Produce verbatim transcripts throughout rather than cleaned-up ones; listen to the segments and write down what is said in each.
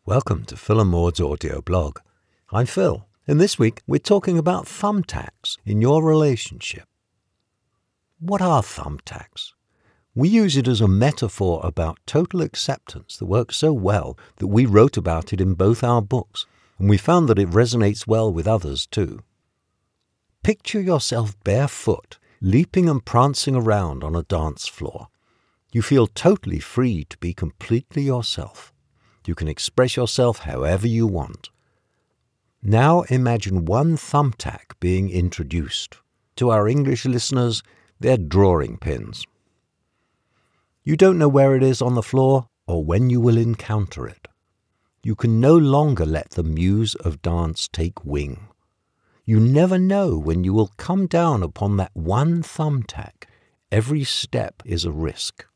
Welcome to Phil and Maud's audio blog. I'm Phil, and this week we're talking about thumbtacks in your relationship. What are thumbtacks? We use it as a metaphor about total acceptance that works so well that we wrote about it in both our books, and we found that it resonates well with others too. Picture yourself barefoot, leaping and prancing around on a dance floor. You feel totally free to be completely yourself. You can express yourself however you want. Now imagine one thumbtack being introduced. To our English listeners, they're drawing pins. You don't know where it is on the floor or when you will encounter it. You can no longer let the muse of dance take wing. You never know when you will come down upon that one thumbtack. Every step is a risk.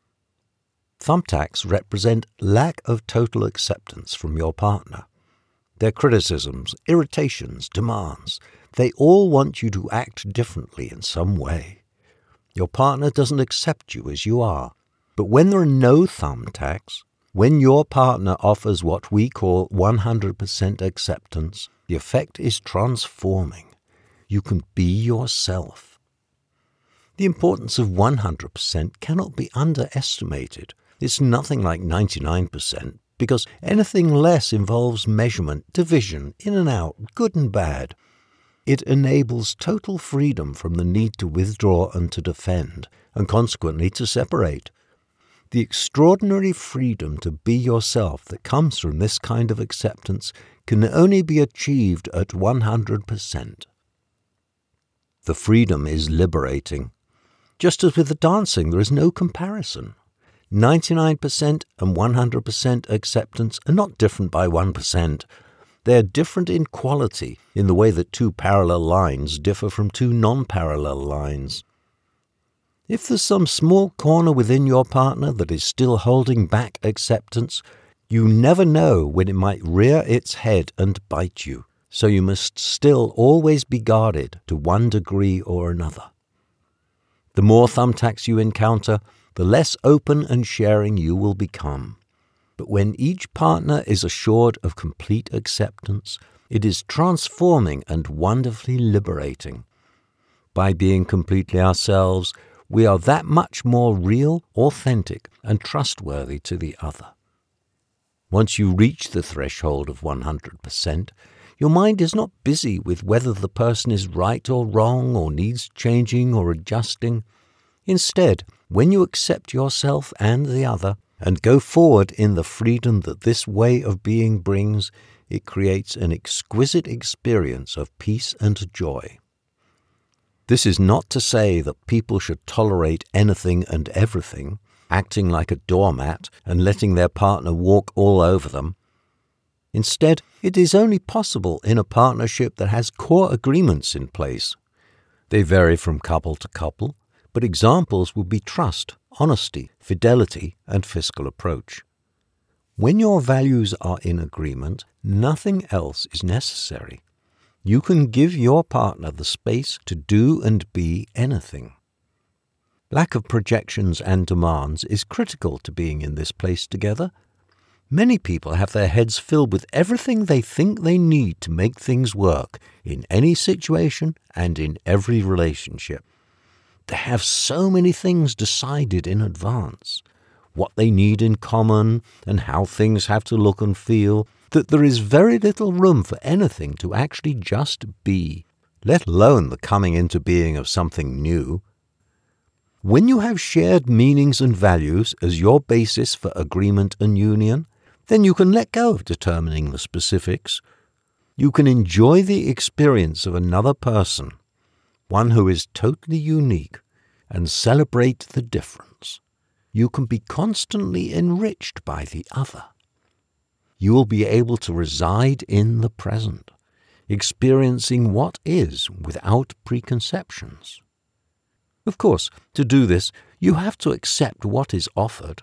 Thumbtacks represent lack of total acceptance from your partner. Their criticisms, irritations, demands, they all want you to act differently in some way. Your partner doesn't accept you as you are. But when there are no thumbtacks, when your partner offers what we call one hundred percent acceptance, the effect is transforming. You can be yourself. The importance of one hundred percent cannot be underestimated. It's nothing like ninety-nine percent, because anything less involves measurement, division, in and out, good and bad. It enables total freedom from the need to withdraw and to defend, and consequently to separate. The extraordinary freedom to be yourself that comes from this kind of acceptance can only be achieved at one hundred percent. The freedom is liberating. Just as with the dancing, there is no comparison. ninety-nine percent and one hundred percent acceptance are not different by one percent. They are different in quality, in the way that two parallel lines differ from two non-parallel lines. If there's some small corner within your partner that is still holding back acceptance, you never know when it might rear its head and bite you, so you must still always be guarded to one degree or another. The more thumbtacks you encounter, the less open and sharing you will become. But when each partner is assured of complete acceptance, it is transforming and wonderfully liberating. By being completely ourselves, we are that much more real, authentic, and trustworthy to the other. Once you reach the threshold of one hundred percent, your mind is not busy with whether the person is right or wrong or needs changing or adjusting. Instead, when you accept yourself and the other and go forward in the freedom that this way of being brings, it creates an exquisite experience of peace and joy. This is not to say that people should tolerate anything and everything, acting like a doormat and letting their partner walk all over them. Instead, it is only possible in a partnership that has core agreements in place. They vary from couple to couple, but examples would be trust, honesty, fidelity, and fiscal approach. When your values are in agreement, nothing else is necessary. You can give your partner the space to do and be anything. Lack of projections and demands is critical to being in this place together. Many people have their heads filled with everything they think they need to make things work in any situation and in every relationship. They have so many things decided in advance, what they need in common and how things have to look and feel, that there is very little room for anything to actually just be, let alone the coming into being of something new. When you have shared meanings and values as your basis for agreement and union, then you can let go of determining the specifics. You can enjoy the experience of another person, one who is totally unique, and celebrate the difference. You can be constantly enriched by the other. You will be able to reside in the present, experiencing what is without preconceptions. Of course, to do this, you have to accept what is offered.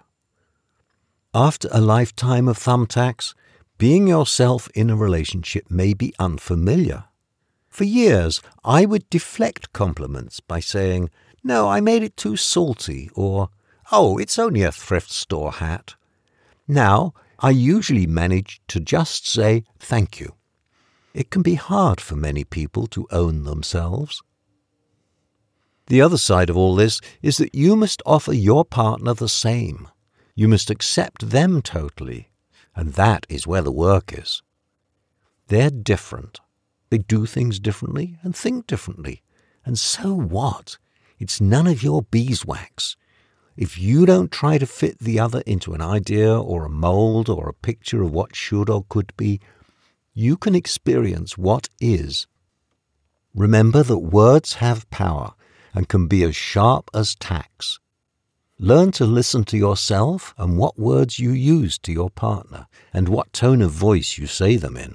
After a lifetime of thumbtacks, being yourself in a relationship may be unfamiliar. For years, I would deflect compliments by saying, "No, I made it too salty," or, "Oh, it's only a thrift store hat." Now, I usually manage to just say thank you. It can be hard for many people to own themselves. The other side of all this is that you must offer your partner the same. You must accept them totally, and that is where the work is. They're different. They do things differently and think differently. And so what? It's none of your beeswax. If you don't try to fit the other into an idea or a mold or a picture of what should or could be, you can experience what is. Remember that words have power and can be as sharp as tacks. Learn to listen to yourself and what words you use to your partner and what tone of voice you say them in.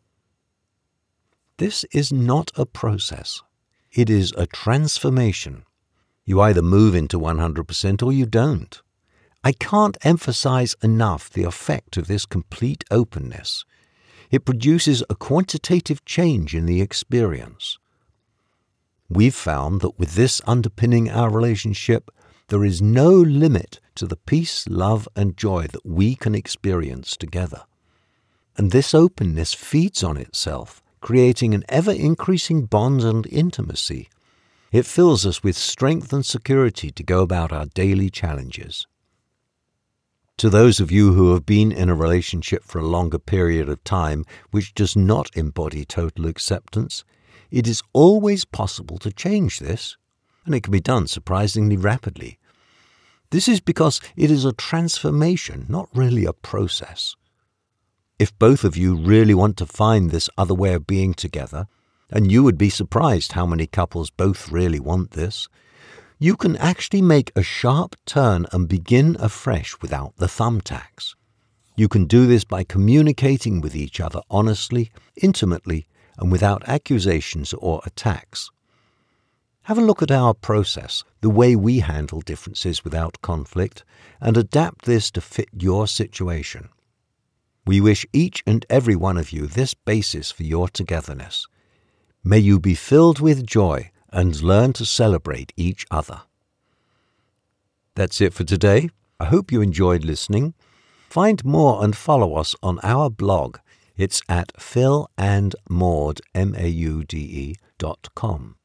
This is not a process. It is a transformation. You either move into one hundred percent or you don't. I can't emphasize enough the effect of this complete openness. It produces a quantitative change in the experience. We've found that with this underpinning our relationship, there is no limit to the peace, love, and joy that we can experience together. And this openness feeds on itself, creating an ever-increasing bond and intimacy. It fills us with strength and security to go about our daily challenges. To those of you who have been in a relationship for a longer period of time which does not embody total acceptance, it is always possible to change this, and it can be done surprisingly rapidly. This is because it is a transformation, not really a process. If both of you really want to find this other way of being together, and you would be surprised how many couples both really want this, you can actually make a sharp turn and begin afresh without the thumbtacks. You can do this by communicating with each other honestly, intimately, and without accusations or attacks. Have a look at our process, the way we handle differences without conflict, and adapt this to fit your situation. We wish each and every one of you this basis for your togetherness. May you be filled with joy and learn to celebrate each other. That's it for today. I hope you enjoyed listening. Find more and follow us on our blog. It's at phil and maude, M A U D E, dot com.